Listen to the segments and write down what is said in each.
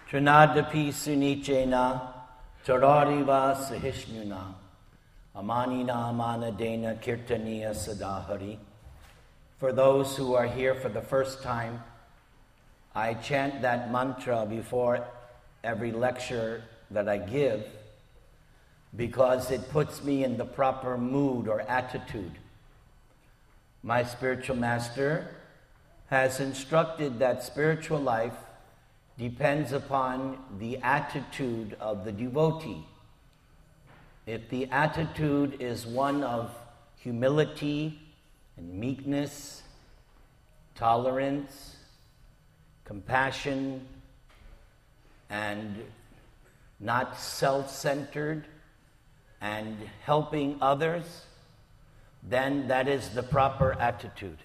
Trinadapi Sunichena Tarariva Sahishnuna Amanina Manadena Kirtaniya Sadahari. For those who are here for the first time, I chant that mantra before every lecture that I give because it puts me in the proper mood or attitude. My spiritual master has instructed that spiritual life depends upon the attitude of the devotee. If the attitude is one of humility and meekness, tolerance, compassion, and not self-centered, and helping others, then that is the proper attitude.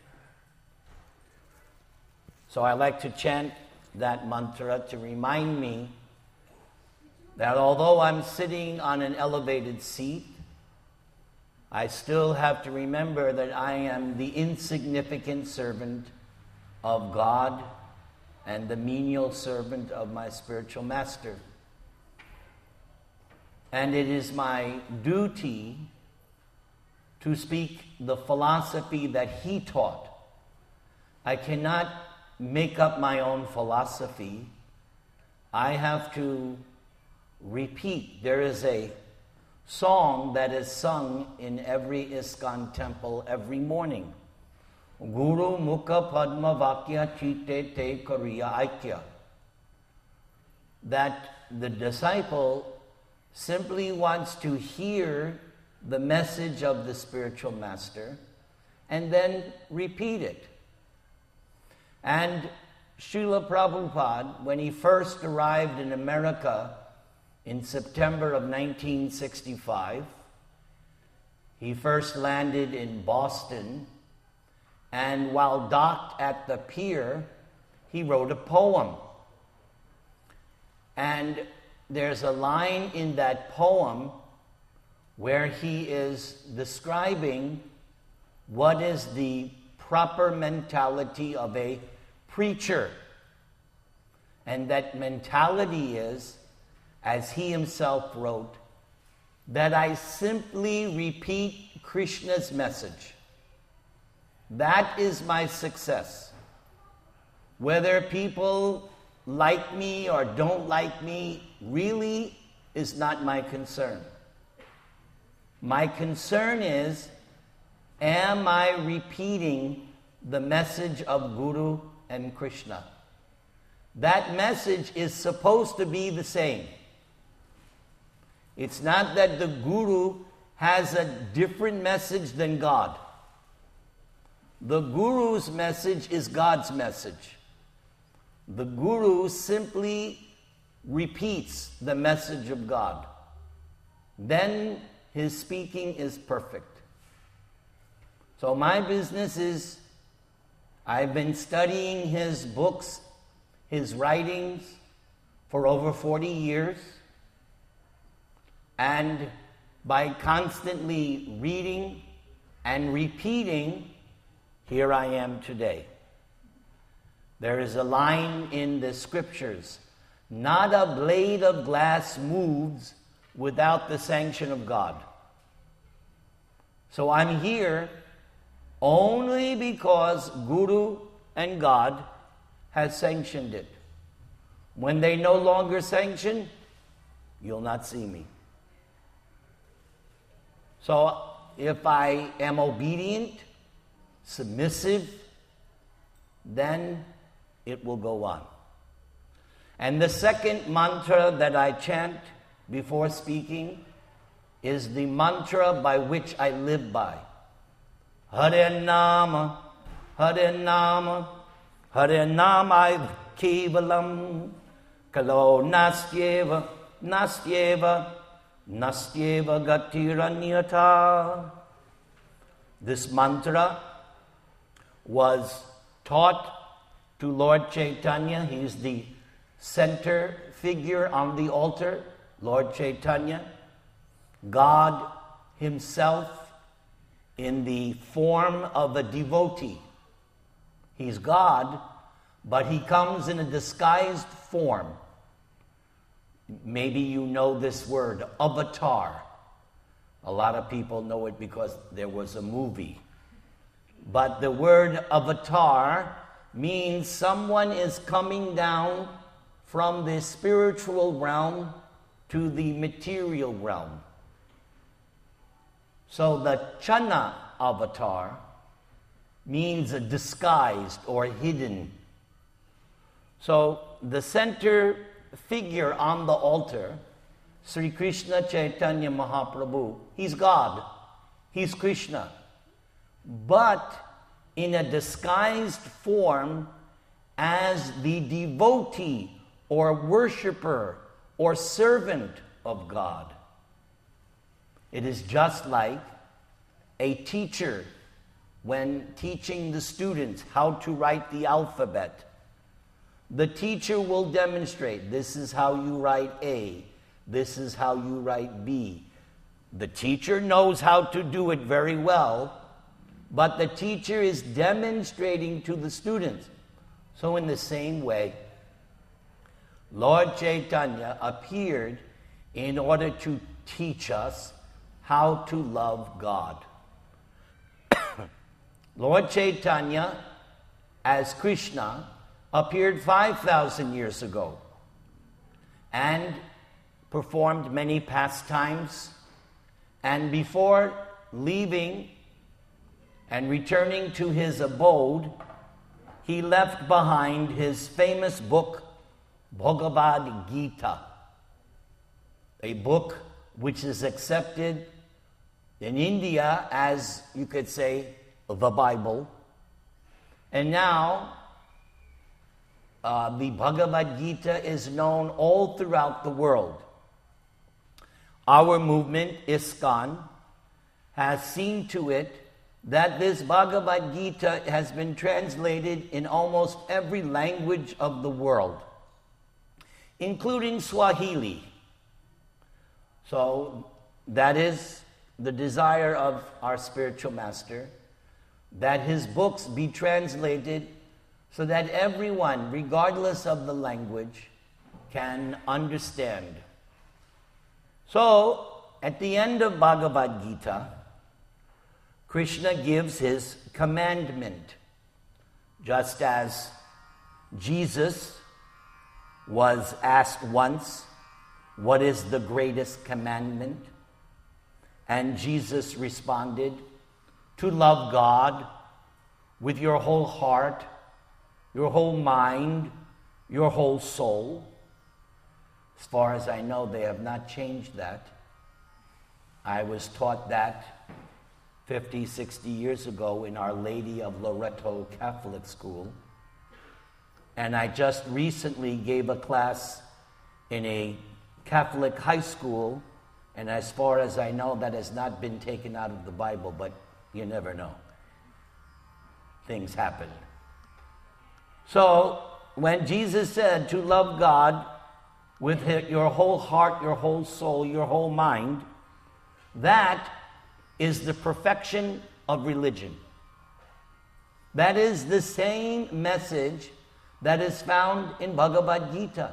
So I like to chant that mantra to remind me that although I'm sitting on an elevated seat, I still have to remember that I am the insignificant servant of God and the menial servant of my spiritual master. And it is my duty to speak the philosophy that he taught. I cannot make up my own philosophy. I have to repeat. There is a song that is sung in every ISKCON temple every morning. Guru Mukha Padma Vakya Chite Te Kariya Aikya. That the disciple simply wants to hear the message of the spiritual master and then repeat it. And Srila Prabhupada, when he first arrived in America in September of 1965, he first landed in Boston, and while docked at the pier, he wrote a poem. And there's a line in that poem where he is describing what is the proper mentality of a preacher. And that mentality is, as he himself wrote, that I simply repeat Krishna's message. That is my success. Whether people like me or don't like me really is not my concern. My concern is, am I repeating the message of Guru and Krishna? That message is supposed to be the same. It's not that the Guru has a different message than God. The Guru's message is God's message. The Guru simply repeats the message of God. Then his speaking is perfect. So my business is, I've been studying his books, his writings, for over 40 years. And by constantly reading and repeating, here I am today. There is a line in the scriptures, not a blade of glass moves without the sanction of God. So I'm here only because Guru and God has sanctioned it. When they no longer sanction, you'll not see me. So if I am obedient, submissive, then it will go on. And the second mantra that I chant before speaking is the mantra by which I live by. Hare Nama, Hare Nama, Hare Nama Kevalam, Kalo Nastyeva, Nastyeva, Nastyeva Gatiranyata. This mantra was taught to Lord Chaitanya. He is the center figure on the altar, Lord Chaitanya. God himself in the form of a devotee. He's God, but he comes in a disguised form. Maybe you know this word, avatar. A lot of people know it because there was a movie. But the word avatar means someone is coming down from the spiritual realm to the material realm. So the Channa avatar means disguised or hidden. So the center figure on the altar, Sri Krishna Chaitanya Mahaprabhu, he's God, he's Krishna, but in a disguised form as the devotee or worshiper or servant of God. It is just like a teacher when teaching the students how to write the alphabet. The teacher will demonstrate, this is how you write A, this is how you write B. The teacher knows how to do it very well, but the teacher is demonstrating to the students. So in the same way, Lord Chaitanya appeared in order to teach us how to love God. Lord Chaitanya, as Krishna, appeared 5,000 years ago and performed many pastimes. And before leaving and returning to his abode, he left behind his famous book, Bhagavad Gita, a book which is accepted in India as, you could say, the Bible. And now, the Bhagavad Gita is known all throughout the world. Our movement, ISKCON, has seen to it that this Bhagavad Gita has been translated in almost every language of the world, including Swahili. So that is the desire of our spiritual master, that his books be translated so that everyone, regardless of the language, can understand. So, at the end of Bhagavad Gita, Krishna gives his commandment, just as Jesus was asked once, what is the greatest commandment? And Jesus responded, to love God with your whole heart, your whole mind, your whole soul. As far as I know, they have not changed that. I was taught that 50, 60 years ago in Our Lady of Loreto Catholic School. And I just recently gave a class in a Catholic high school, and as far as I know, that has not been taken out of the Bible, but you never know. Things happen. So, when Jesus said to love God with your whole heart, your whole soul, your whole mind, that is the perfection of religion. That is the same message that is found in Bhagavad Gita.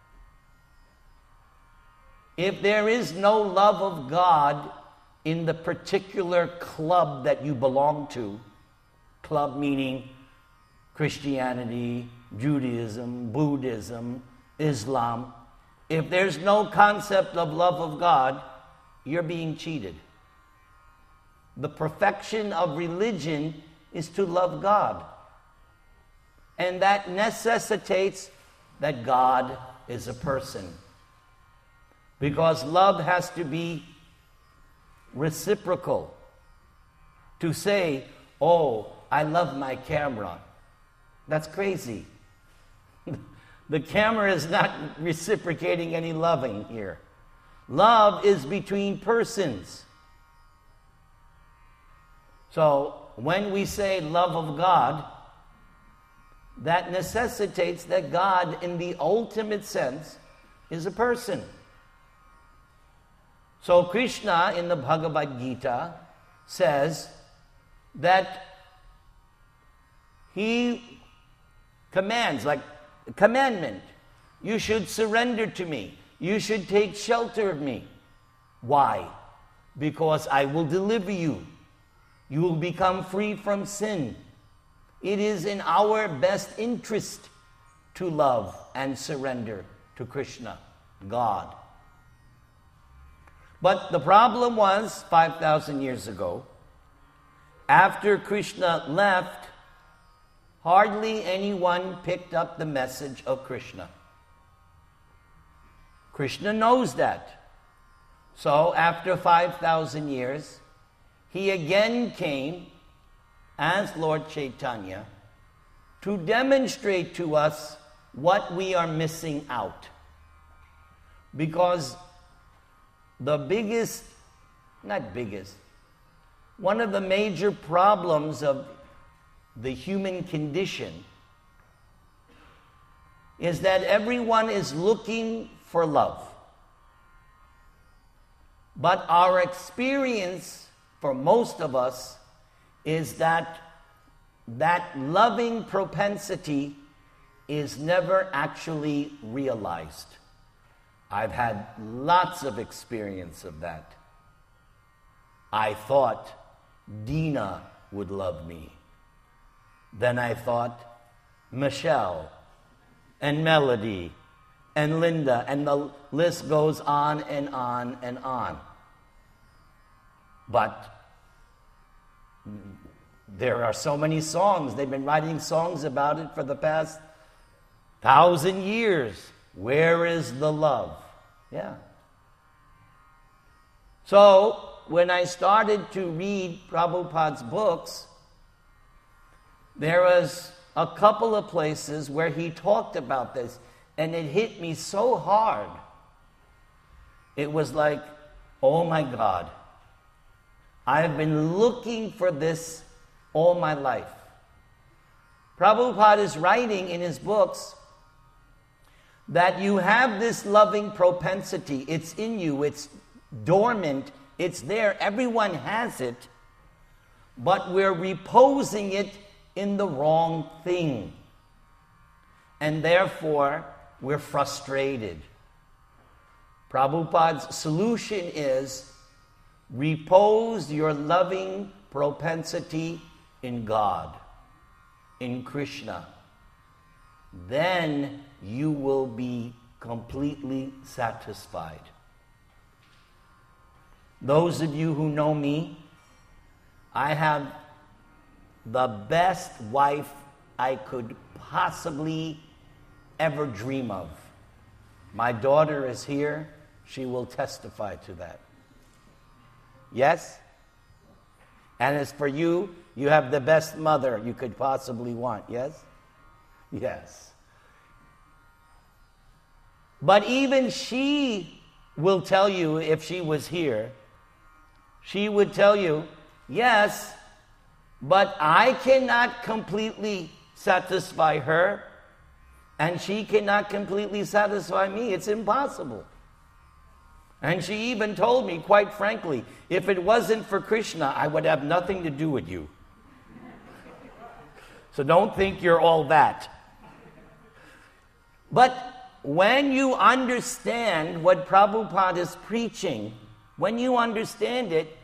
If there is no love of God in the particular club that you belong to, club meaning Christianity, Judaism, Buddhism, Islam, if there's no concept of love of God, you're being cheated. The perfection of religion is to love God. And that necessitates that God is a person. Because love has to be reciprocal. To say, oh, I love my camera, that's crazy. The camera is not reciprocating any loving here. Love is between persons. So when we say love of God, that necessitates that God, in the ultimate sense, is a person. So Krishna in the Bhagavad Gita says that he commands, like a commandment, you should surrender to me. You should take shelter of me. Why? Because I will deliver you. You will become free from sin. It is in our best interest to love and surrender to Krishna, God. But the problem was, 5,000 years ago, after Krishna left, hardly anyone picked up the message of Krishna. Krishna knows that. So after 5,000 years, he again came as Lord Chaitanya to demonstrate to us what we are missing out. Because one of the major problems of the human condition is that everyone is looking for love. But our experience, for most of us, is that loving propensity is never actually realized. I've had lots of experience of that. I thought Dina would love me. Then I thought Michelle and Melody and Linda, and the list goes on and on and on. But there are so many songs. They've been writing songs about it for the past 1,000 years. Where is the love? Yeah. So, when I started to read Prabhupada's books, there was a couple of places where he talked about this, and it hit me so hard. It was like, oh my God, I have been looking for this all my life. Prabhupada is writing in his books that you have this loving propensity. It's in you, it's dormant, it's there, everyone has it, but we're reposing it in the wrong thing. And therefore, we're frustrated. Prabhupada's solution is repose your loving propensity in God, in Krishna. Then you will be completely satisfied. Those of you who know me, I have the best wife I could possibly ever dream of. My daughter is here. She will testify to that. Yes? And as for you, you have the best mother you could possibly want. Yes? Yes. But even she will tell you, if she was here, she would tell you, yes, but I cannot completely satisfy her, and she cannot completely satisfy me. It's impossible. And she even told me, quite frankly, if it wasn't for Krishna, I would have nothing to do with you. So don't think you're all that. But when you understand what Prabhupada is preaching, when you understand it,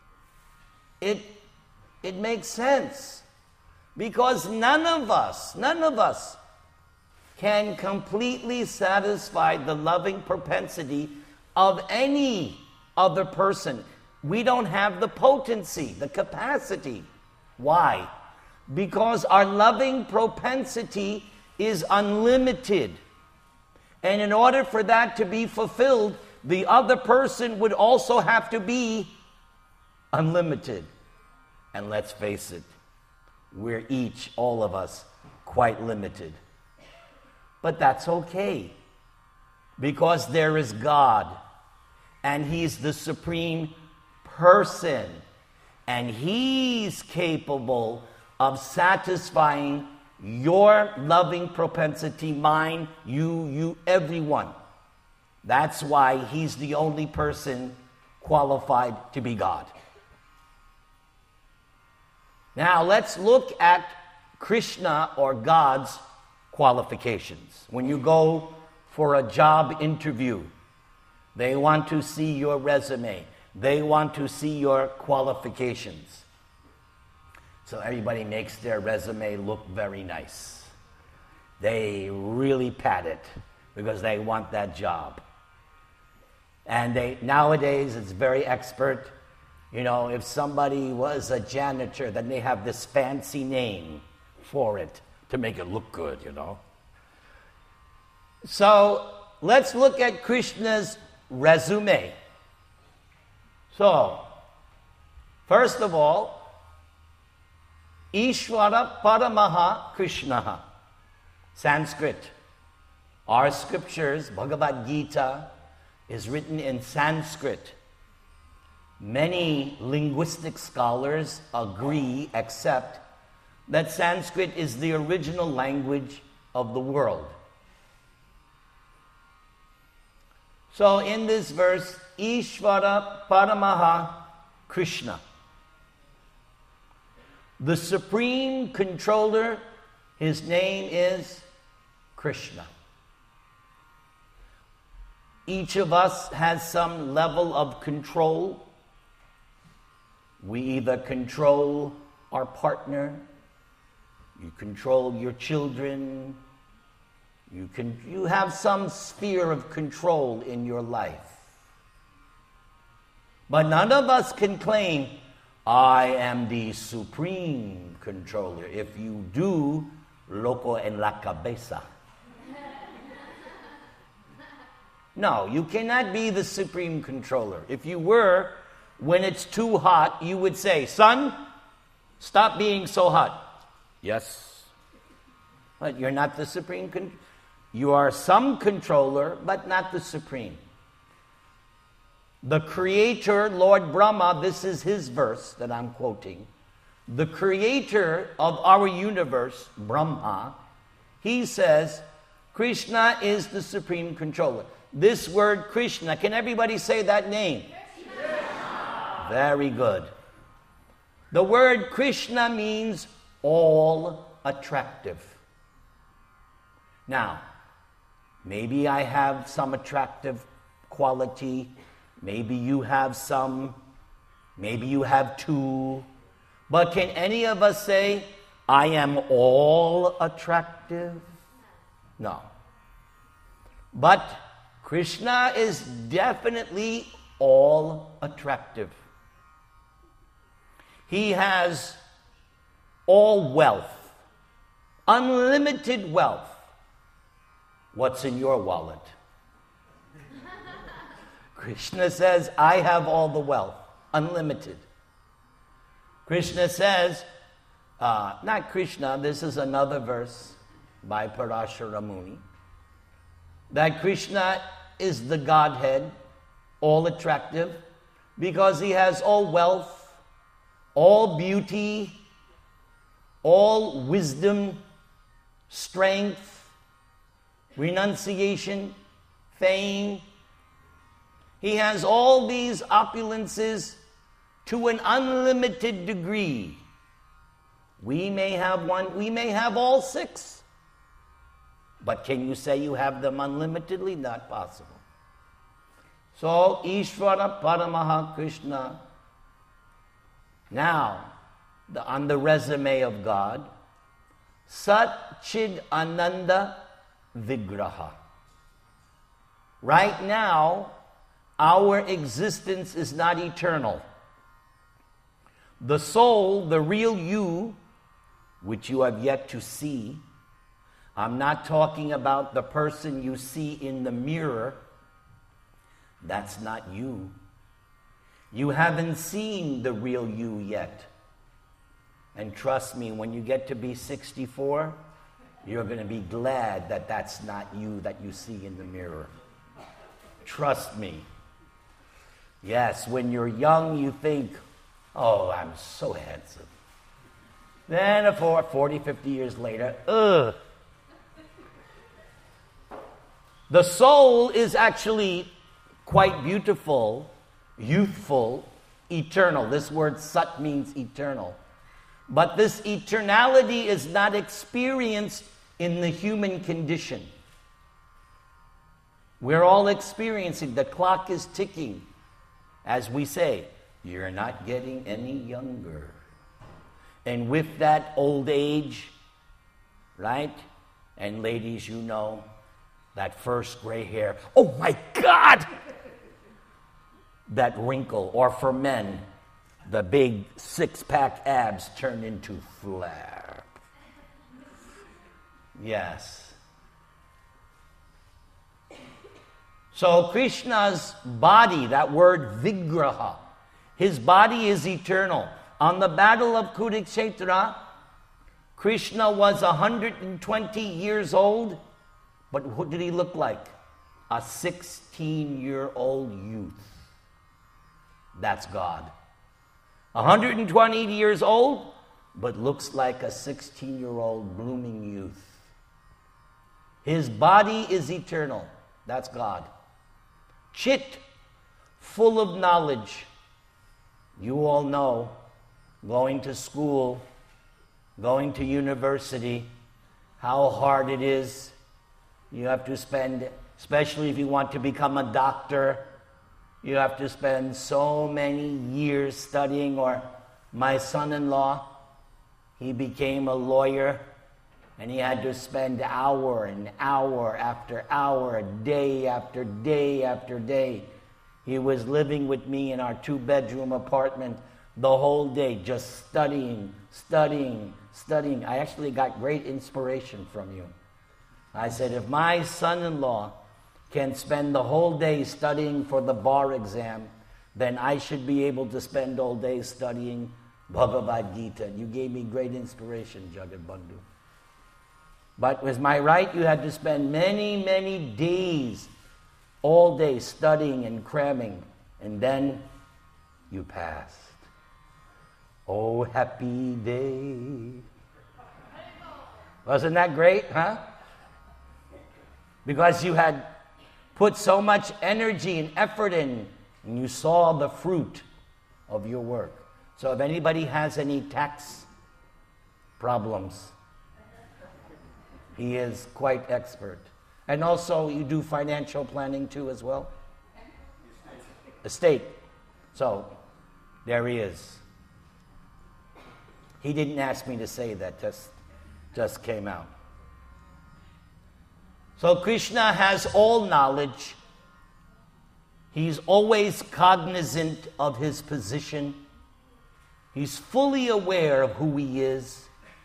it makes sense. Because none of us can completely satisfy the loving propensity of any other person. We don't have the potency, the capacity. Why? Because our loving propensity is unlimited. And in order for that to be fulfilled, the other person would also have to be unlimited. And let's face it, we're each, all of us, quite limited. But that's okay, because there is God, and He's the supreme person, and He's capable of satisfying your loving propensity, mine, you, everyone. That's why He's the only person qualified to be God. Now let's look at Krishna or God's qualifications. When you go for a job interview, They want to see your resume. They want to see your qualifications. So everybody makes their resume look very nice. They really pad it because they want that job. And nowadays it's very expert. You know, if somebody was a janitor, then they have this fancy name for it to make it look good, you know. So let's look at Krishna's resume. So, first of all, Ishvara Paramaha Krishnaha, Sanskrit. Our scriptures, Bhagavad Gita, is written in Sanskrit. Many linguistic scholars accept that Sanskrit is the original language of the world. So in this verse, Ishvara Paramaha Krishna, the supreme controller, his name is Krishna. Each of us has some level of control. We either control our partner, you control your children, you have some sphere of control in your life. But none of us can claim, I am the supreme controller. If you do, loco en la cabeza. No, you cannot be the supreme controller. If you were, when it's too hot, you would say, son, stop being so hot. Yes. But you're not the supreme controller. You are some controller, but not the supreme. The creator, Lord Brahma, this is his verse that I'm quoting. The creator of our universe, Brahma, he says, Krishna is the supreme controller. This word Krishna, can everybody say that name? Krishna. Very good. The word Krishna means all attractive. Now, maybe I have some attractive quality. Maybe you have some. Maybe you have two. But can any of us say, I am all attractive? No. But Krishna is definitely all attractive. He has all wealth, unlimited wealth. What's in your wallet? Krishna says, I have all the wealth, unlimited. Krishna says, not Krishna, this is another verse by Parashara Muni, that Krishna is the Godhead, all attractive, because he has all wealth, all beauty, all wisdom, strength, renunciation, fame. He has all these opulences to an unlimited degree. We may have one, we may have all six. But can you say you have them unlimitedly? Not possible. So, Ishvara Paramaha Krishna. Now, on the resume of God, Sat Chid Ananda Vigraha. Right now, our existence is not eternal. The soul, the real you, which you have yet to see, I'm not talking about the person you see in the mirror. That's not you. You haven't seen the real you yet. And trust me, when you get to be 64, you're going to be glad that that's not you that you see in the mirror. Trust me. Yes, when you're young, you think, oh, I'm so handsome. Then 40, 50 years later, ugh. The soul is actually quite beautiful, youthful, eternal. This word sat means eternal. But this eternality is not experienced in the human condition. We're all experiencing, the clock is ticking. As we say, you're not getting any younger. And with that old age, right? And ladies, you know, that first gray hair. Oh my God! That wrinkle. Or for men, the big six-pack abs turn into flare. Yes. So Krishna's body, that word vigraha, his body is eternal. On the battle of Kurukshetra, Krishna was 120 years old, but what did he look like? A 16-year-old youth. That's God. 120 years old, but looks like a 16-year-old blooming youth. His body is eternal. That's God. Chit, full of knowledge. You all know, going to school, going to university, how hard it is. You have to spend, especially if you want to become a doctor, you have to spend so many years studying. Or my son-in-law, he became a lawyer, and he had to spend hour and hour after hour, day after day after day. He was living with me in our 2-bedroom apartment the whole day, just studying. I actually got great inspiration from you. I said, if my son-in-law can spend the whole day studying for the bar exam, then I should be able to spend all day studying Bhagavad Gita. You gave me great inspiration, Jagat Bandhu. But was my right? You had to spend many, many days, all day studying and cramming, and then you passed. Oh, happy day. Wasn't that great, huh? Because you had put so much energy and effort in, and you saw the fruit of your work. So if anybody has any tax problems, he is quite expert. And also, you do financial planning too as well? Estate. So, there he is. He didn't ask me to say that, just came out. So Krishna has all knowledge. He's always cognizant of his position. He's fully aware of who he is.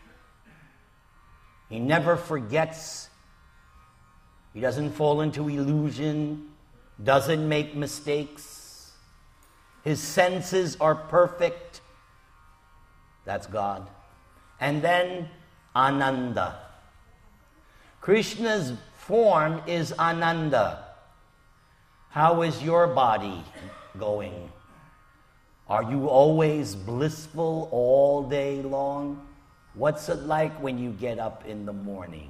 He never forgets. He doesn't fall into illusion, doesn't make mistakes. His senses are perfect. That's God. And then Ananda. Krishna's form is Ananda. How is your body going? Are you always blissful all day long? What's it like when you get up in the morning?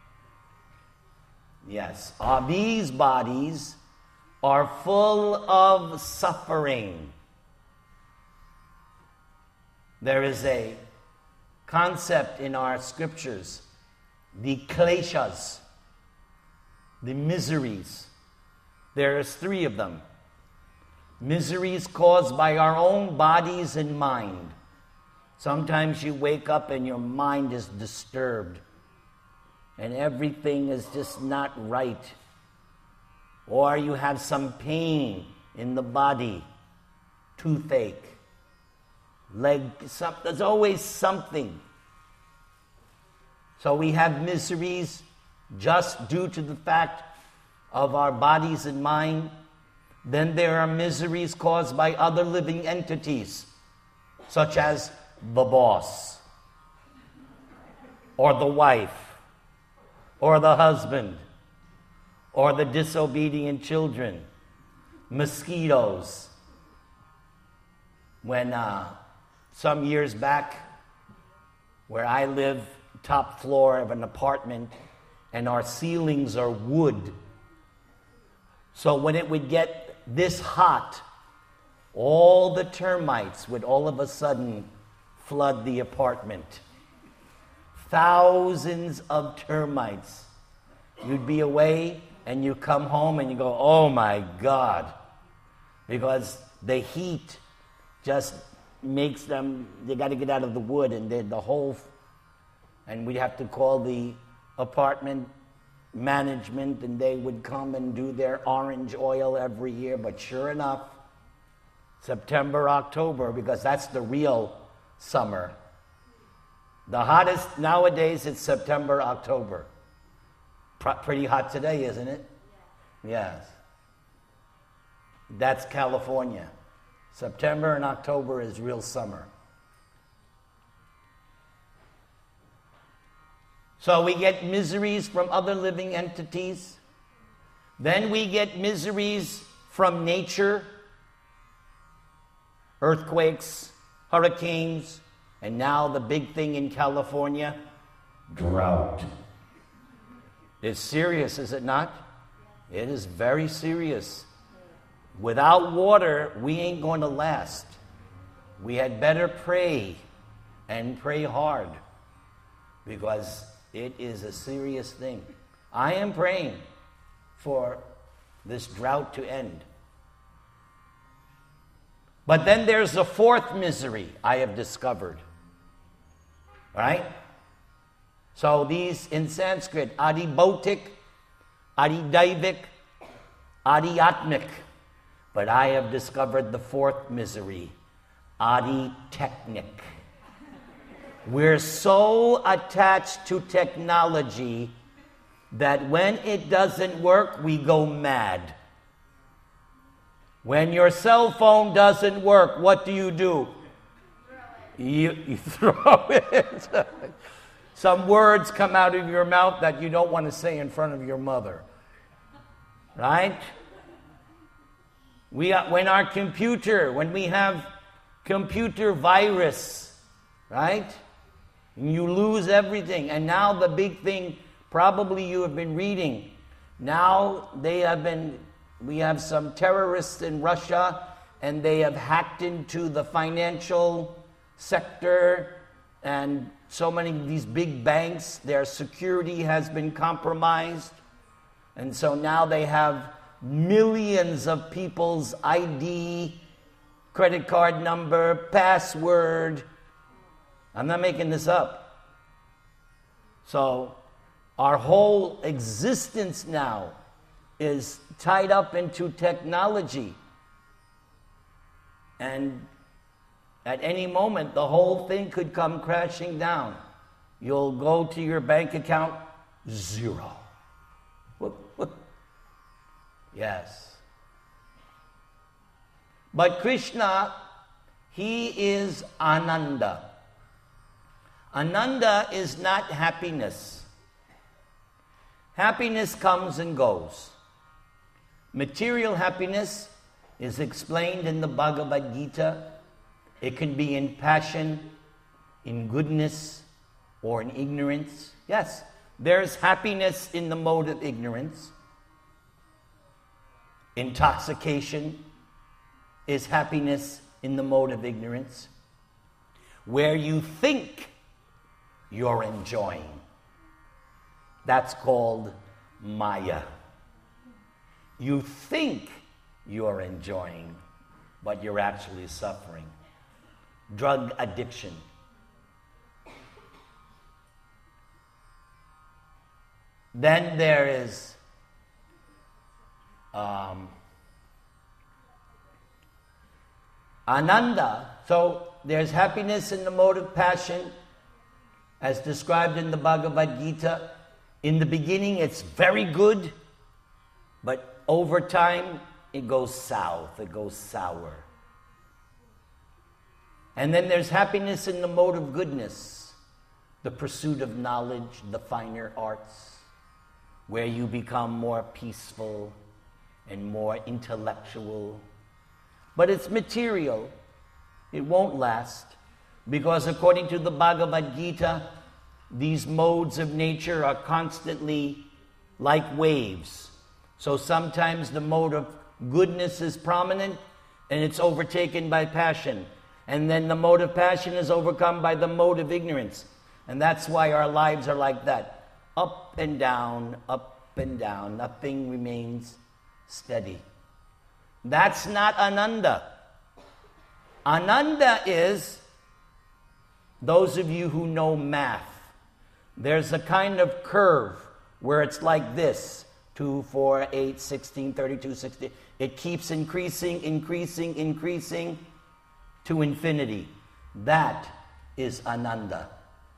Yes, these bodies are full of suffering. There is a concept in our scriptures, the kleshas, the miseries. There's 3 of them. Miseries caused by our own bodies and mind. Sometimes you wake up and your mind is disturbed and everything is just not right. Or you have some pain in the body, toothache, there's always something. So we have miseries just due to the fact of our bodies and mind. Then there are miseries caused by other living entities, such as the boss, or the wife, or the husband, or the disobedient children, mosquitoes. When some years back, where I live, top floor of an apartment, and our ceilings are wood. So when it would get this hot, all the termites would all of a sudden flood the apartment. Thousands of termites. You'd be away and you come home and you go, oh my God, because the heat just makes them, they got to get out of the wood, and and we'd have to call the apartment management, and they would come and do their orange oil every year. But sure enough, September, October, because that's the real summer. The hottest nowadays, it's September, October. Pretty hot today, isn't it? Yes. That's California. September and October is real summer. So we get miseries from other living entities. Then we get miseries from nature. Earthquakes, hurricanes, and now the big thing in California, drought. It's serious, is it not? It is very serious. Without water, we ain't going to last. We had better pray, and pray hard, because it is a serious thing. I am praying for this drought to end. But then there's a fourth misery I have discovered. Right? So these in Sanskrit, adibautic, adidaivik, adiatmic. But I have discovered the fourth misery, aditechnic. We're so attached to technology that when it doesn't work, we go mad. When your cell phone doesn't work, what do? You throw it. Some words come out of your mouth that you don't want to say in front of your mother. Right? When we have computer virus, right? You lose everything. And now the big thing, probably you have been reading, now we have some terrorists in Russia, and they have hacked into the financial sector, and so many of these big banks, their security has been compromised. And so now they have millions of people's ID, credit card number, password. I'm not making this up. So our whole existence now is tied up into technology. And at any moment, the whole thing could come crashing down. You'll go to your bank account, zero. Yes. But Krishna, he is Ananda. Ananda is not happiness. Happiness comes and goes. Material happiness is explained in the Bhagavad Gita. It can be in passion, in goodness, or in ignorance. Yes, there's happiness in the mode of ignorance. Intoxication is happiness in the mode of ignorance, where you think you're enjoying. That's called Maya. You think you're enjoying, but you're actually suffering. Drug addiction. Then there is Ananda. So there's happiness in the mode of passion, as described in the Bhagavad Gita. In the beginning, it's very good, but over time, it goes south, it goes sour. And then there's happiness in the mode of goodness, the pursuit of knowledge, the finer arts, where you become more peaceful and more intellectual. But it's material. It won't last, because according to the Bhagavad Gita, these modes of nature are constantly like waves. So sometimes the mode of goodness is prominent and it's overtaken by passion. And then the mode of passion is overcome by the mode of ignorance. And that's why our lives are like that. Up and down, up and down. Nothing remains steady. That's not Ananda. Ananda is, those of you who know math, there's a kind of curve where it's like this. 2, 4, 8, 16, 32, 60. It keeps increasing to infinity. That is Ananda.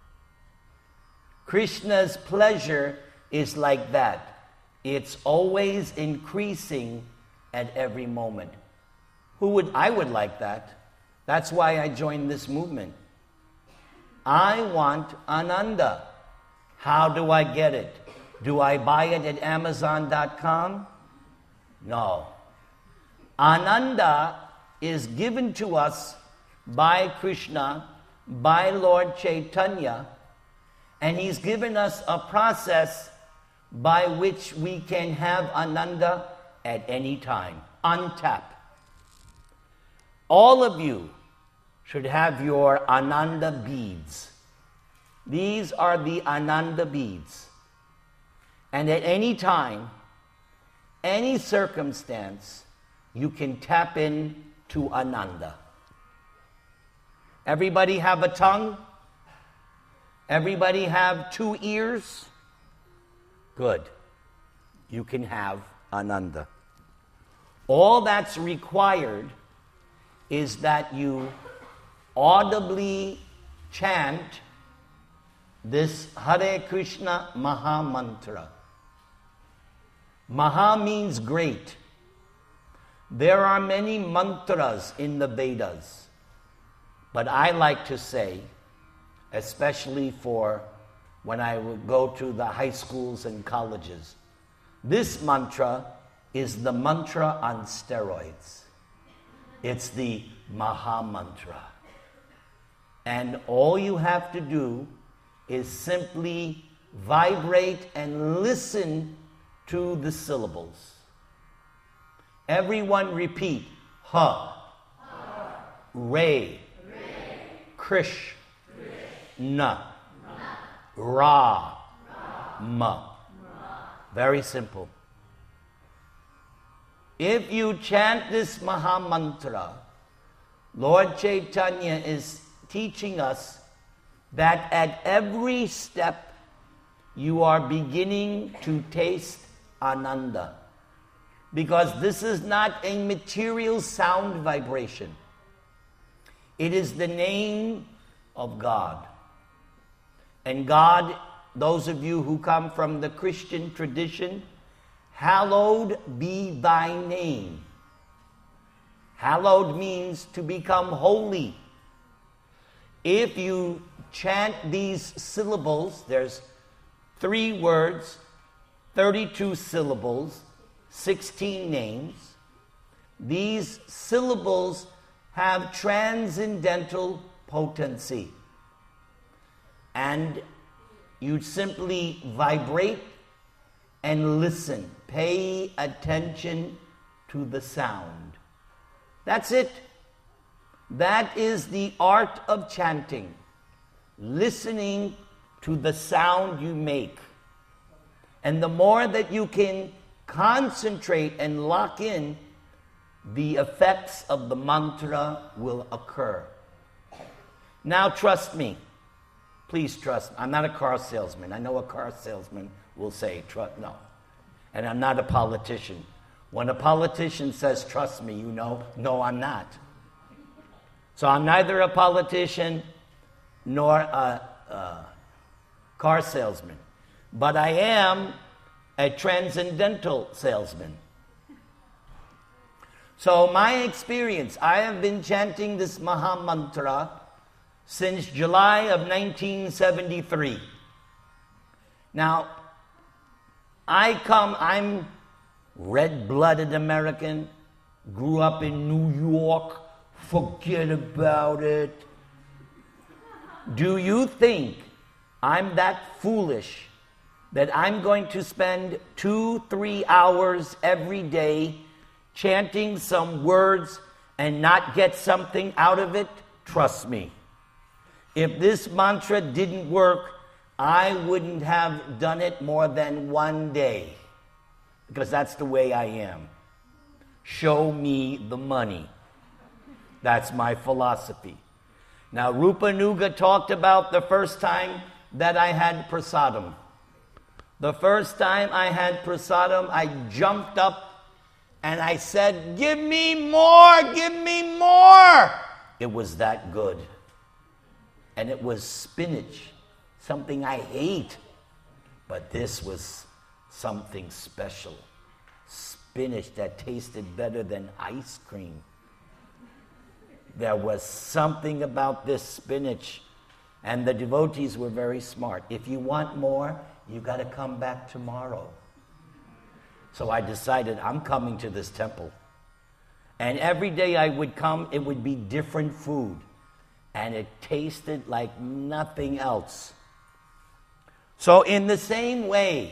Krishna's pleasure is like that. It's always increasing at every moment. I would like that. That's why I joined this movement. I want Ananda. How do I get it? Do I buy it at Amazon.com? No. Ananda is given to us by Krishna, by Lord Chaitanya, and he's given us a process by which we can have Ananda at any time. Untap. All of you should have your Ananda beads. These are the Ananda beads. And at any time, any circumstance, you can tap in to Ananda. Everybody have a tongue? Everybody have 2 ears? Good. You can have Ananda. All that's required is that you audibly chant this Hare Krishna Maha Mantra. Maha means great. There are many mantras in the Vedas, but I like to say, especially for when I would go to the high schools and colleges, this mantra is the mantra on steroids. It's the Maha Mantra. And all you have to do is simply vibrate and listen to the syllables. Everyone repeat. Ha. Re. Krish. Na. Ra. Ma. Very simple. If you chant this Maha Mantra, Lord Chaitanya is teaching us that at every step you are beginning to taste Ananda. Because this is not a material sound vibration. It is the name of God. And God, those of you who come from the Christian tradition, hallowed be thy name. Hallowed means to become holy. If you chant these syllables, there's 3 words, 32 syllables, 16 names. These syllables have transcendental potency. And you simply vibrate and listen. Pay attention to the sound. That's it. That is the art of chanting. Listening to the sound you make. And the more that you can concentrate and lock in, the effects of the mantra will occur. Now trust me. Please trust me. I'm not a car salesman. I know a car salesman will say, no. And I'm not a politician. When a politician says, trust me, you know, no, I'm not. So I'm neither a politician nor a car salesman. But I am a transcendental salesman. So my experience, I have been chanting this Maha Mantra since July of 1973. Now, I'm red-blooded American, grew up in New York, forget about it. Do you think I'm that foolish that I'm going to spend 2-3 hours every day chanting some words and not get something out of it? Trust me. If this mantra didn't work, I wouldn't have done it more than one day. because that's the way I am. Show me the money. That's my philosophy. Now, Rupanuga talked about the first time that I had prasadam. The first time I had prasadam, I jumped up and I said, "Give me more, give me more." It was that good. And it was spinach, something I hate. But this was something special. Spinach that tasted better than ice cream. There was something about this spinach. And the devotees were very smart. If you want more, you got to come back tomorrow. So I decided I'm coming to this temple. And every day I would come, it would be different food. And it tasted like nothing else. So in the same way,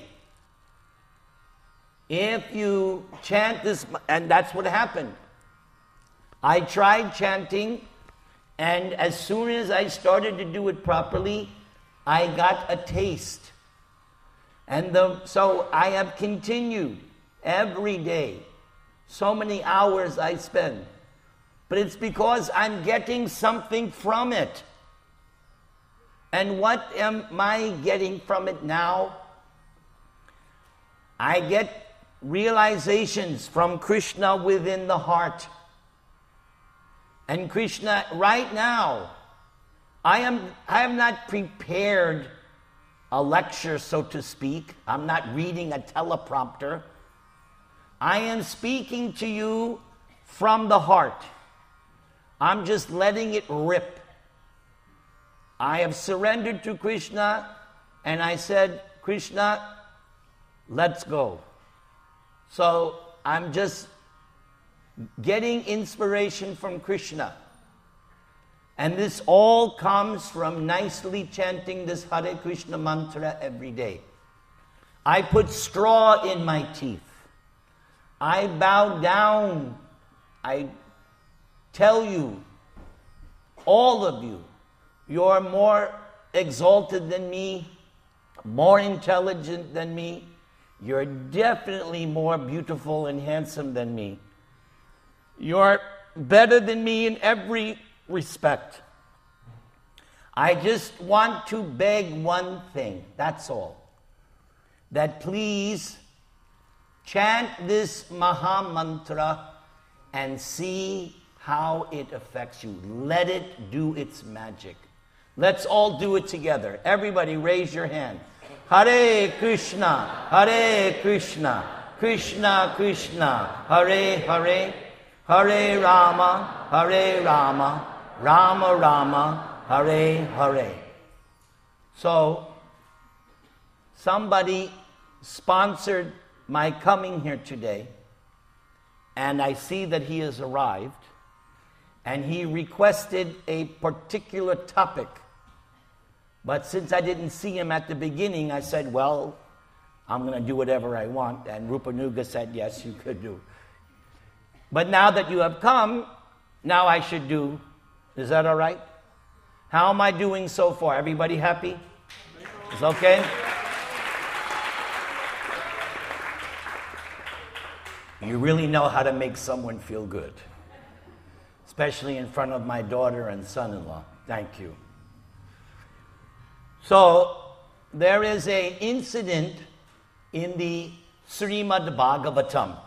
if you chant this, and that's what happened. I tried chanting, and as soon as I started to do it properly, I got a taste. And so I have continued every day. So many hours I spend. But it's because I'm getting something from it. And what am I getting from it now? I get realizations from Krishna within the heart. And Krishna, right now, I have not prepared a lecture, so to speak. I'm not reading a teleprompter. I am speaking to you from the heart. I'm just letting it rip. I have surrendered to Krishna, and I said, "Krishna, let's go." So I'm just getting inspiration from Krishna. And this all comes from nicely chanting this Hare Krishna mantra every day. I put straw in my teeth. I bow down. I tell you, all of you, you're more exalted than me, more intelligent than me. You're definitely more beautiful and handsome than me. You're better than me in every respect. I just want to beg one thing, that's all. That please chant this Maha Mantra and see how it affects you. Let it do its magic. Let's all do it together. Everybody raise your hand. Hare Krishna, Krishna Krishna, Hare Hare, Hare Rama, Rama Rama, Hare Hare. So, somebody sponsored my coming here today, and I see that he has arrived, and he requested a particular topic. But since I didn't see him at the beginning, I said, well, I'm going to do whatever I want. And Rupanuga said, yes, you could do. But now that you have come, now I should do. Is that all right? How am I doing so far? Everybody happy? It's okay? You really know how to make someone feel good. Especially in front of my daughter and son-in-law. Thank you. So, there is an incident in the Srimad Bhagavatam.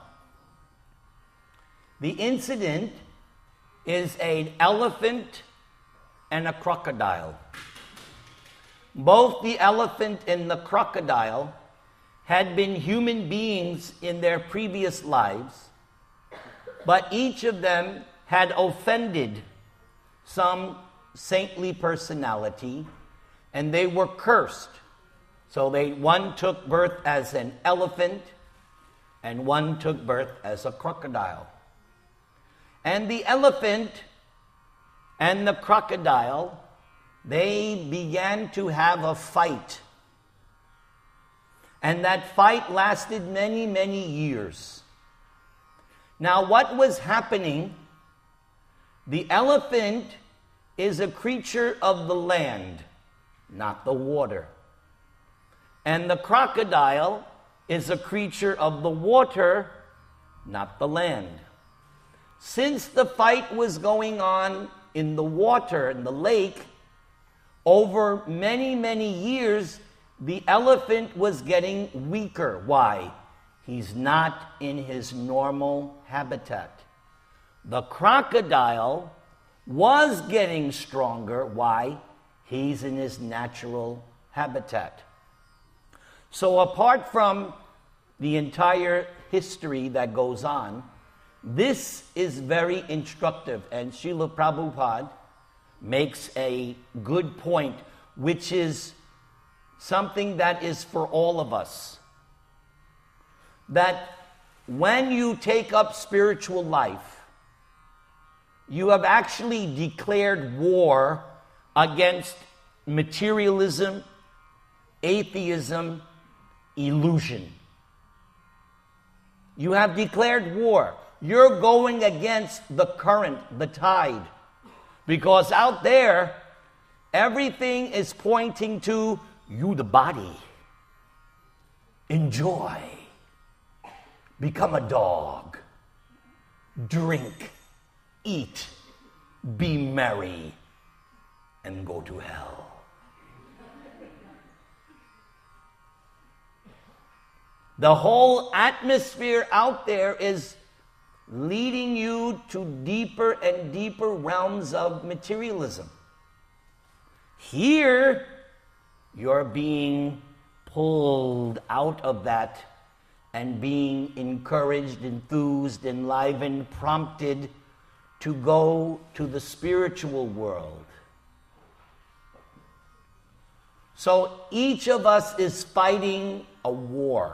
The incident is an elephant and a crocodile. Both the elephant and the crocodile had been human beings in their previous lives, but each of them had offended some saintly personality, and they were cursed. So one took birth as an elephant, and one took birth as a crocodile. And the elephant and the crocodile, they began to have a fight. And that fight lasted many, many years. Now, what was happening? The elephant is a creature of the land, not the water. And the crocodile is a creature of the water, not the land. Since the fight was going on in the water, in the lake, over many, many years, the elephant was getting weaker. Why? He's not in his normal habitat. The crocodile was getting stronger. Why? He's in his natural habitat. So apart from the entire history that goes on, this is very instructive, and Srila Prabhupada makes a good point, which is something that is for all of us. That when you take up spiritual life, you have actually declared war against materialism, atheism, illusion. You have declared war. You're going against the current, the tide. Because out there, everything is pointing to you, the body. Enjoy. Become a dog. Drink. Eat. Be merry. And go to hell. The whole atmosphere out there is leading you to deeper and deeper realms of materialism. Here, you're being pulled out of that and being encouraged, enthused, enlivened, prompted to go to the spiritual world. So each of us is fighting a war.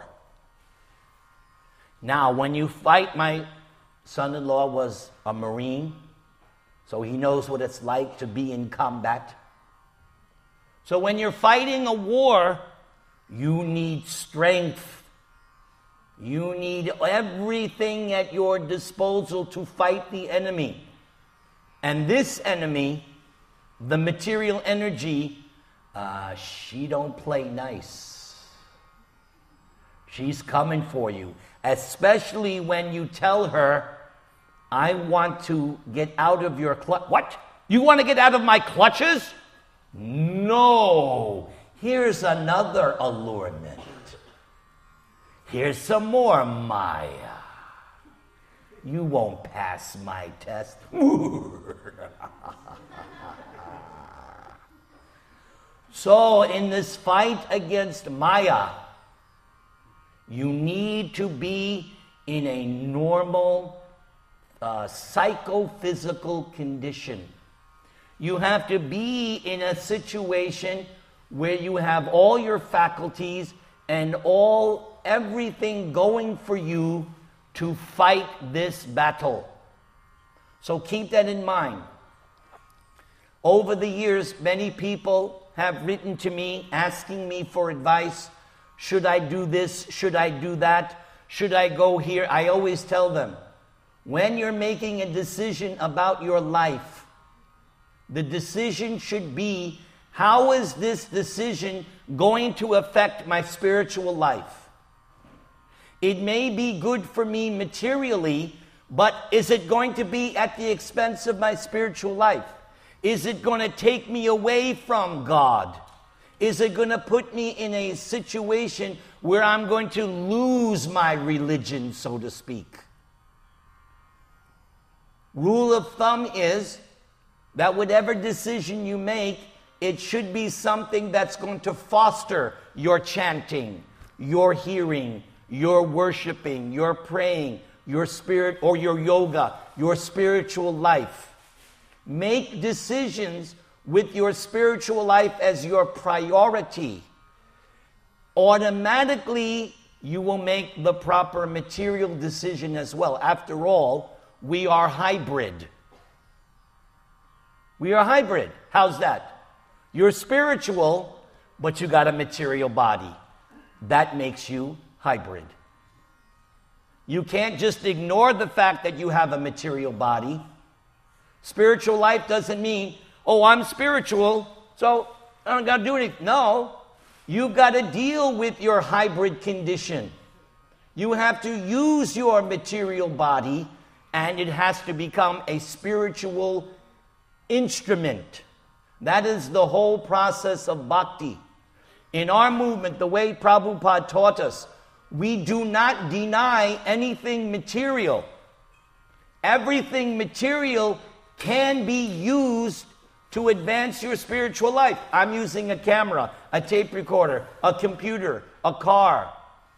Now, when you fight, my son-in-law was a Marine, so he knows what it's like to be in combat. So when you're fighting a war, you need strength. You need everything at your disposal to fight the enemy. And this enemy, the material energy, she don't play nice. She's coming for you, especially when you tell her, I want to get out of your clutch. What? You want to get out of my clutches? No. Here's another allurement. Here's some more Maya. You won't pass my test. So in this fight against Maya, you need to be in a normal psychophysical condition. You have to be in a situation where you have all your faculties and everything going for you to fight this battle. So keep that in mind. Over the years, many people have written to me asking me for advice. Should I do this? Should I do that? Should I go here? I always tell them, when you're making a decision about your life, the decision should be, how is this decision going to affect my spiritual life? It may be good for me materially, but is it going to be at the expense of my spiritual life? Is it going to take me away from God? Is it going to put me in a situation where I'm going to lose my religion, so to speak? Rule of thumb is that whatever decision you make, it should be something that's going to foster your chanting, your hearing, your worshiping, your praying, your spirit or your yoga, your spiritual life. Make decisions with your spiritual life as your priority. Automatically, you will make the proper material decision as well. After all, we are hybrid. We are hybrid. How's that? You're spiritual, but you got a material body. That makes you hybrid. You can't just ignore the fact that you have a material body. Spiritual life doesn't mean, oh, I'm spiritual, so I don't got to do anything. No, you've got to deal with your hybrid condition. You have to use your material body, and it has to become a spiritual instrument. That is the whole process of bhakti. In our movement, the way Prabhupada taught us, we do not deny anything material. Everything material can be used to advance your spiritual life. I'm using a camera, a tape recorder, a computer, a car.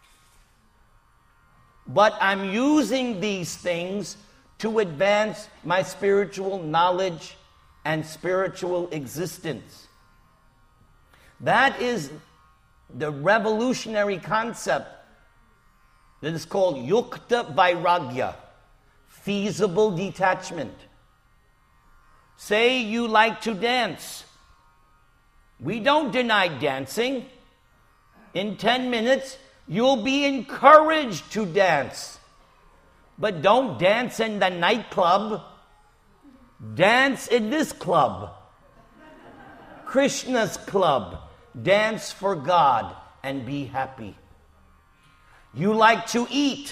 But I'm using these things to advance my spiritual knowledge and spiritual existence. That is the revolutionary concept that is called Yukta Vairagya, feasible detachment. Say you like to dance. We don't deny dancing. In 10 minutes, you'll be encouraged to dance. But don't dance in the nightclub. Dance in this club. Krishna's club. Dance for God and be happy. You like to eat.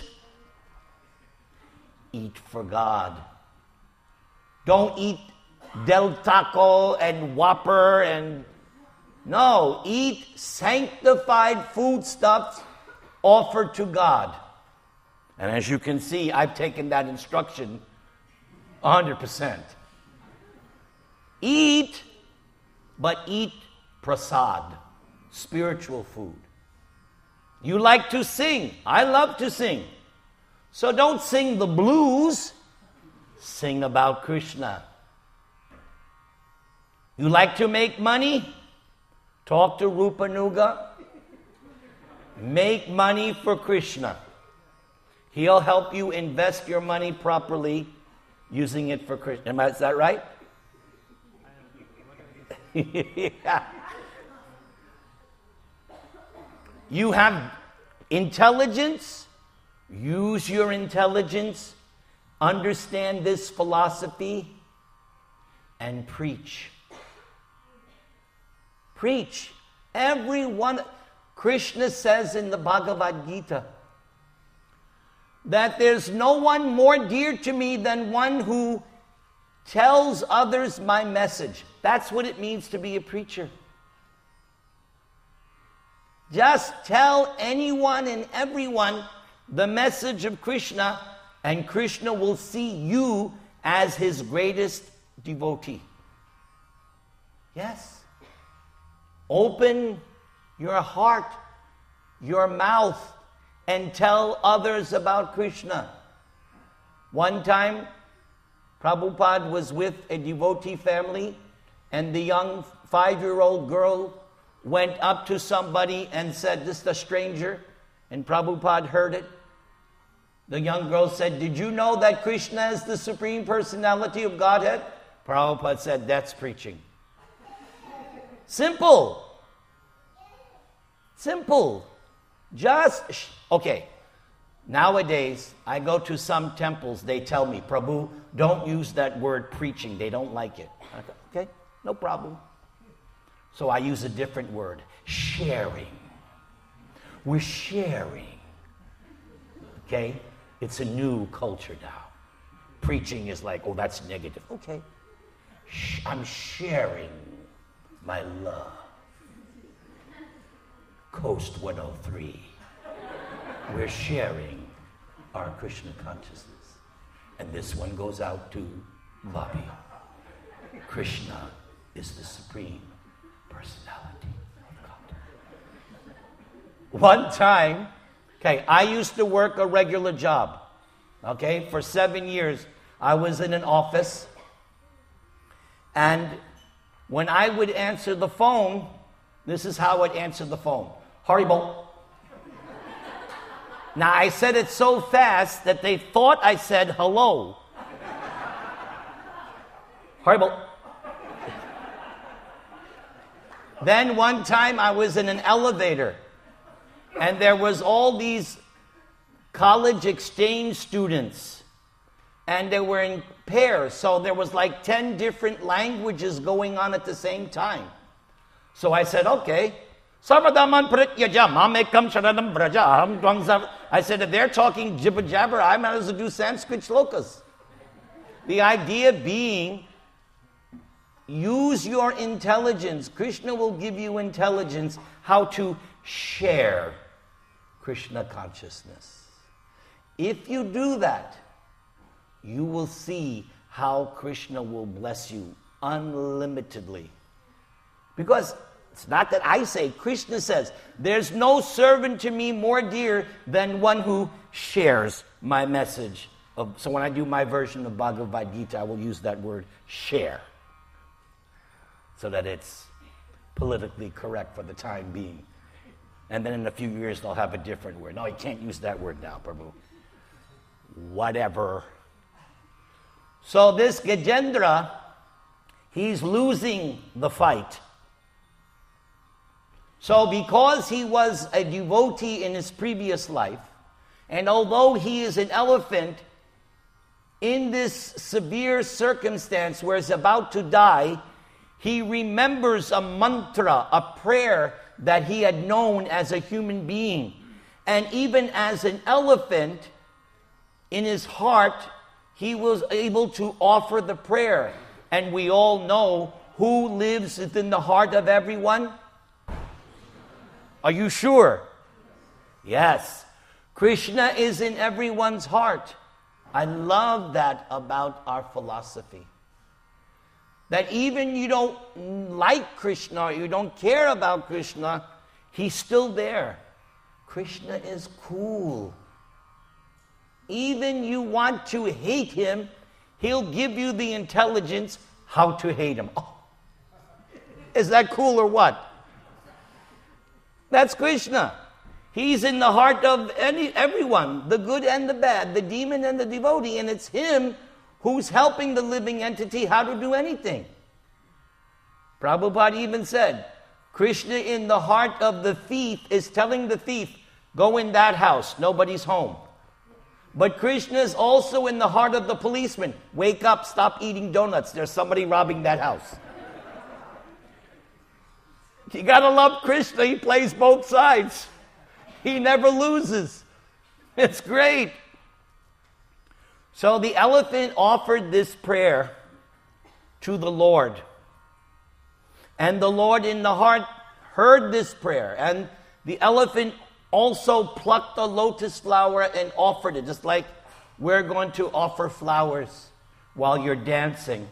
Eat for God. Don't eat Del Taco and Whopper and... No, eat sanctified foodstuffs offered to God. And as you can see, I've taken that instruction 100%. Eat, but eat prasad, spiritual food. You like to sing. I love to sing. So don't sing the blues. Sing about Krishna. You like to make money? Talk to Rupanuga. Make money for Krishna. He'll help you invest your money properly, using it for Krishna. Is that right? Yeah. You have intelligence. Use your intelligence. Understand this philosophy and preach. Preach. Everyone. Krishna says in the Bhagavad Gita that there's no one more dear to me than one who tells others my message. That's what it means to be a preacher. Just tell anyone and everyone the message of Krishna, and Krishna will see you as his greatest devotee. Yes. Open your heart, your mouth, and tell others about Krishna. One time, Prabhupada was with a devotee family, and the young 5-year-old girl went up to somebody and said, "This is a stranger," and Prabhupada heard it. The young girl said, "Did you know that Krishna is the Supreme Personality of Godhead?" Prabhupada said, "That's preaching." Simple. Simple. Okay. Nowadays, I go to some temples, they tell me, "Prabhu, don't use that word preaching. They don't like it." I go, okay, no problem. So I use a different word, sharing. We're sharing. Okay? It's a new culture now. Preaching is like, oh, that's negative. Okay. I'm sharing my love. Coast 103. We're sharing our Krishna consciousness. And this one goes out to Bobby. Krishna is the Supreme Personality of God. One time, I used to work a regular job. For 7 years, I was in an office. And when I would answer the phone, this is how I'd answer the phone. Haribol. Now, I said it so fast that they thought I said hello. Haribol. Then one time I was in an elevator, and there was all these college exchange students, and they were in pairs, so there was like 10 different languages going on at the same time. So I said, okay. Sarvadaman prityaja mamekam sharanam braja aham tvang sav. I said, if they're talking jibber jabber, I might as well do Sanskrit shlokas. The idea being, use your intelligence. Krishna will give you intelligence how to share Krishna consciousness. If you do that, you will see how Krishna will bless you unlimitedly. Because it's not that I say, Krishna says, there's no servant to me more dear than one who shares my message. So when I do my version of Bhagavad Gita, I will use that word, share, so that it's politically correct for the time being. And then in a few years, they'll have a different word. No, you can't use that word now, Prabhu. Whatever. So this Gajendra, he's losing the fight. So because he was a devotee in his previous life, and although he is an elephant, in this severe circumstance where he's about to die, he remembers a mantra, a prayer that he had known as a human being. And even as an elephant, in his heart, he was able to offer the prayer. And we all know who lives within the heart of everyone. Are you sure? Yes. Krishna is in everyone's heart. I love that about our philosophy. That even you don't like Krishna, or you don't care about Krishna, he's still there. Krishna is cool. Even you want to hate him, he'll give you the intelligence how to hate him. Oh, is that cool or what? That's Krishna. He's in the heart of everyone, the good and the bad, the demon and the devotee, and it's him who's helping the living entity how to do anything. Prabhupada even said, Krishna in the heart of the thief is telling the thief, go in that house, nobody's home. But Krishna is also in the heart of the policeman. Wake up, stop eating donuts, there's somebody robbing that house. You gotta love Krishna, he plays both sides. He never loses. It's great. So the elephant offered this prayer to the Lord. And the Lord in the heart heard this prayer. And the elephant also plucked a lotus flower and offered it. Just like we're going to offer flowers while you're dancing.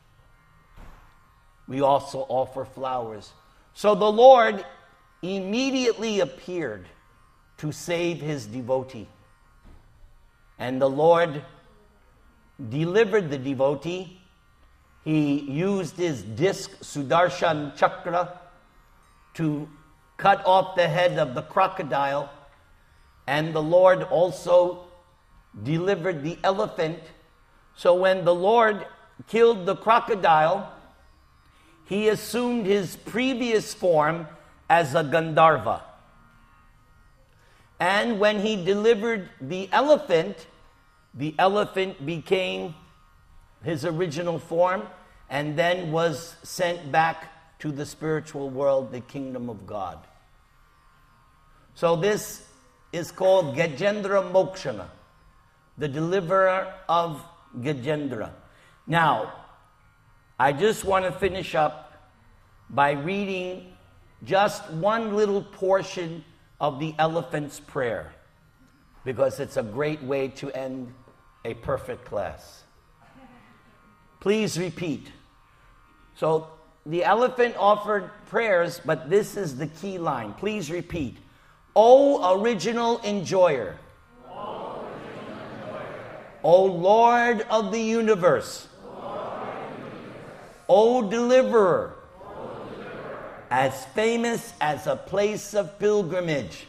We also offer flowers. So the Lord immediately appeared to save his devotee. And the Lord delivered the devotee. He used his disc, Sudarshan Chakra, to cut off the head of the crocodile. And the Lord also delivered the elephant. So when the Lord killed the crocodile, he assumed his previous form as a Gandharva. And when he delivered the elephant became his original form and then was sent back to the spiritual world, the kingdom of God. So this is called Gajendra Mokshana, the deliverer of Gajendra. Now, I just want to finish up by reading just one little portion of the elephant's prayer, because it's a great way to end a perfect class. Please repeat. So the elephant offered prayers, but this is the key line. Please repeat. O original enjoyer. O Lord of the universe. O deliverer. As famous as a place of pilgrimage.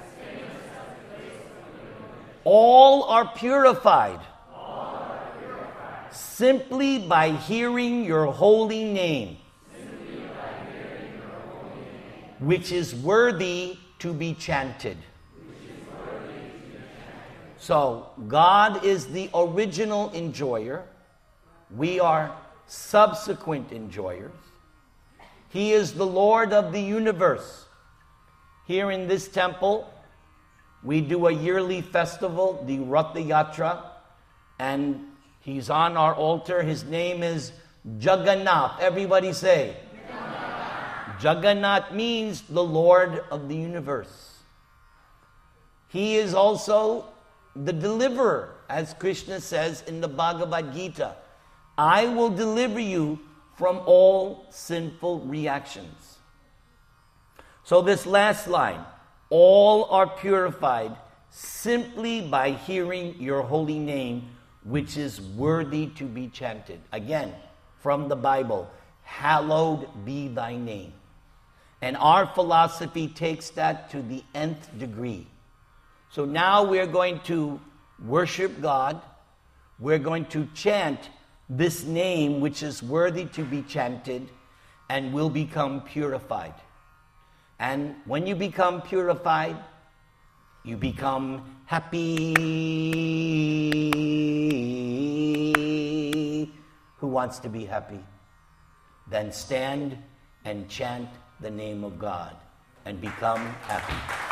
All are purified. Simply by hearing your holy name. Which is worthy to be chanted. So, God is the original enjoyer. We are subsequent enjoyers. He is the Lord of the universe. here in this temple, we do a yearly festival, the Ratha Yatra, and he's on our altar. His name is Jagannath. Everybody say, Jagannath means the Lord of the universe. He is also the deliverer, as Krishna says in the Bhagavad Gita. I will deliver you from all sinful reactions. So this last line, all are purified simply by hearing your holy name, which is worthy to be chanted. Again, from the Bible, hallowed be thy name. And our philosophy takes that to the nth degree. So now we're going to worship God. We're going to chant this name which is worthy to be chanted, and will become purified. And when you become purified, you become happy. Who wants to be happy? Then stand and chant the name of God and become happy.